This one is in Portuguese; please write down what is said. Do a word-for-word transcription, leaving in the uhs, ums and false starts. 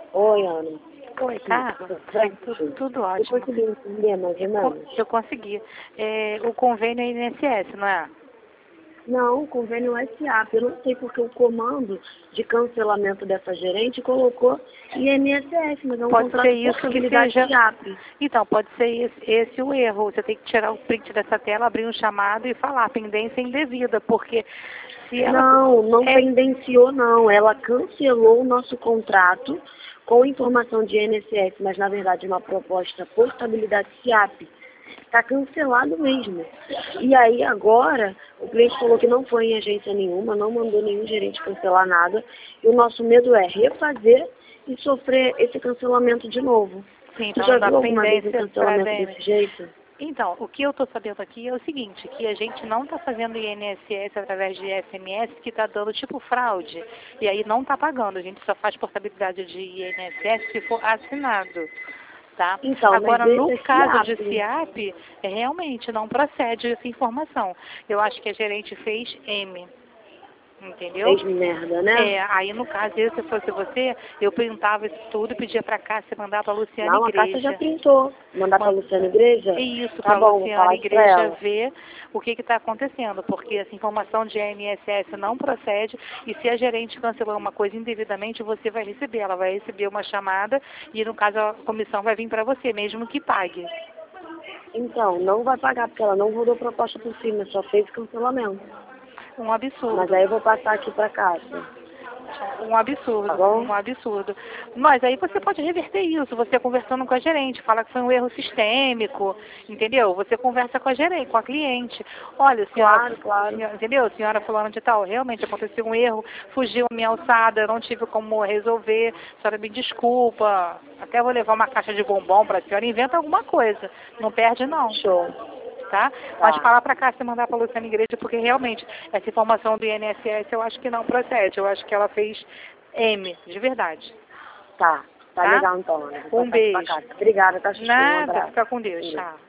Oi, Ana. Oi, tá? Tudo, tudo Você ótimo. conseguiu entender, mais ou menos? Eu consegui. É, o convênio é I N S S, não é? Não, o convênio é S A P. Eu não sei porque o comando de cancelamento dessa gerente colocou I N S S, mas é um Pode contrato ser de isso que portabilidade seja. S A P. Então, pode ser esse, esse o erro. Você tem que tirar o print dessa tela, abrir um chamado e falar pendência indevida, porque se ela. Não, não É, pendenciou não. Ela cancelou o nosso contrato com informação de I N S S, mas na verdade uma proposta portabilidade S A P. Está cancelado mesmo. E aí agora o cliente falou que não foi em agência nenhuma, não mandou nenhum gerente cancelar nada. E o nosso medo é refazer e sofrer esse cancelamento de novo. sim, Tu para já não dar viu alguma vez um pendência para cancelamento D M. desse jeito? Então, o que eu estou sabendo aqui é o seguinte, que a gente não está fazendo I N S S através de S M S, que está dando tipo fraude, e aí não está pagando. A gente só faz portabilidade de I N S S se for assinado, tá? Então, mas Agora, esse no é caso de S A P. C I A P, é, realmente não procede essa informação. Eu acho que a gerente fez M, entendeu? Fez merda, né? É, aí no caso, eu, se fosse você, eu printava isso tudo, pedia pra Cássia mandar pra Luciana Não, a Cássia já Igreja. printou. Mandar pra Man- Luciana Igreja? Isso, Tá para a bom, vou Luciana falar isso pra Igreja ela. ver o que está acontecendo, porque essa informação de I N S S não procede e se a gerente cancelou uma coisa indevidamente, você vai receber. Ela vai receber uma chamada e, no caso, a comissão vai vir para você, mesmo que pague. Então, não vai pagar, porque ela não rodou proposta por cima, só fez cancelamento. Um Mas absurdo. aí eu vou passar aqui pra Cássia. Um Tá absurdo, bom? um absurdo. Mas aí você pode reverter isso, você conversando com a gerente, fala que foi um erro sistêmico, entendeu? Você conversa com a gerente, com a cliente. Olha, senhora, Claro, claro. senhora entendeu? Senhora fulana de tal, realmente aconteceu um erro, fugiu a minha alçada, eu não tive como resolver, a senhora me desculpa, até vou levar uma caixa de bombom para a senhora, inventa alguma coisa, não perde não. Show. Tá? Mas Tá. falar para cá se mandar para a Luciana Igreja, porque realmente essa informação do I N S S eu acho que não procede. Eu acho que ela fez M, de verdade. Tá. Tá Tá? legal então, Ana. Vou Um passar aqui pra beijo. Cássia. Obrigada, Cássia. Um Nada, abraço. fica com Deus. Um beijo. Tchau.